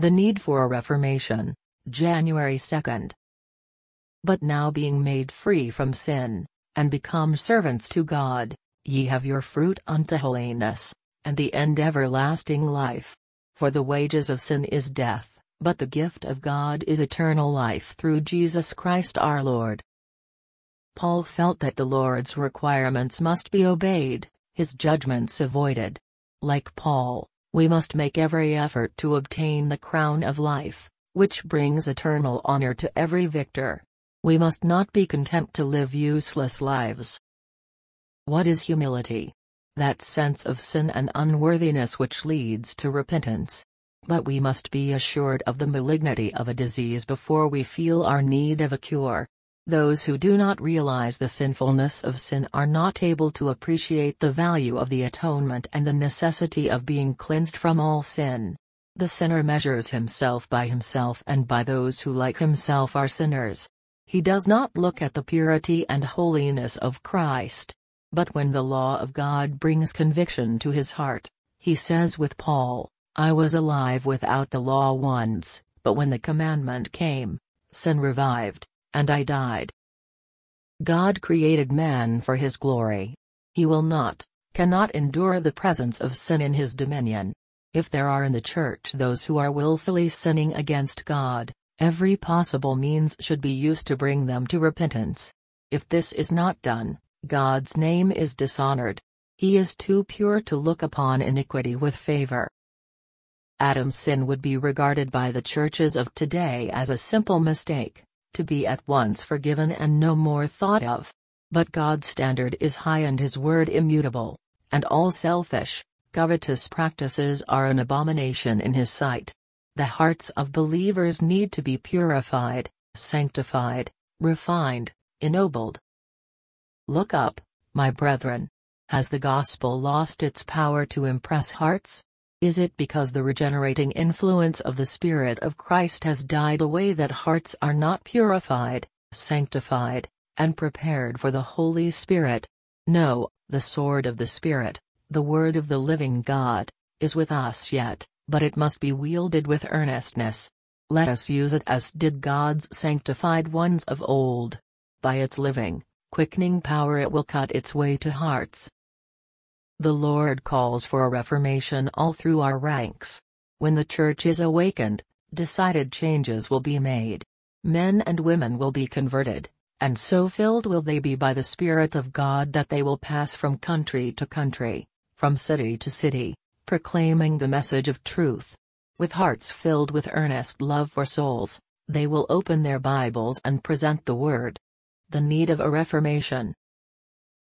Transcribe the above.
The need for a reformation, January 2. But now being made free from sin, and become servants to God, ye have your fruit unto holiness, and the end everlasting life. For the wages of sin is death, but the gift of God is eternal life through Jesus Christ our Lord. Paul felt that the Lord's requirements must be obeyed, his judgments avoided. Like Paul, we must make every effort to obtain the crown of life, which brings eternal honor to every victor. We must not be content to live useless lives. What is humility? That sense of sin and unworthiness which leads to repentance. But we must be assured of the malignity of a disease before we feel our need of a cure. Those who do not realize the sinfulness of sin are not able to appreciate the value of the atonement and the necessity of being cleansed from all sin. The sinner measures himself by himself and by those who like himself are sinners. He does not look at the purity and holiness of Christ. But when the law of God brings conviction to his heart, he says with Paul, I was alive without the law once, but when the commandment came, sin revived, and I died. God created man for his glory. He will not, cannot endure the presence of sin in his dominion. If there are in the church those who are willfully sinning against God, every possible means should be used to bring them to repentance. If this is not done, God's name is dishonored. He is too pure to look upon iniquity with favor. Adam's sin would be regarded by the churches of today as a simple mistake, to be at once forgiven and no more thought of. But God's standard is high and his word immutable, and all selfish, covetous practices are an abomination in his sight. The hearts of believers need to be purified, sanctified, refined, ennobled. Look up, my brethren. Has the gospel lost its power to impress hearts? Is it because the regenerating influence of the Spirit of Christ has died away that hearts are not purified, sanctified, and prepared for the Holy Spirit? No, the sword of the Spirit, the word of the living God, is with us yet, but it must be wielded with earnestness. Let us use it as did God's sanctified ones of old. By its living, quickening power it will cut its way to hearts. The Lord calls for a reformation all through our ranks. When the church is awakened, decided changes will be made. Men and women will be converted, and so filled will they be by the Spirit of God that they will pass from country to country, from city to city, proclaiming the message of truth. With hearts filled with earnest love for souls, they will open their Bibles and present the Word. The need of a reformation,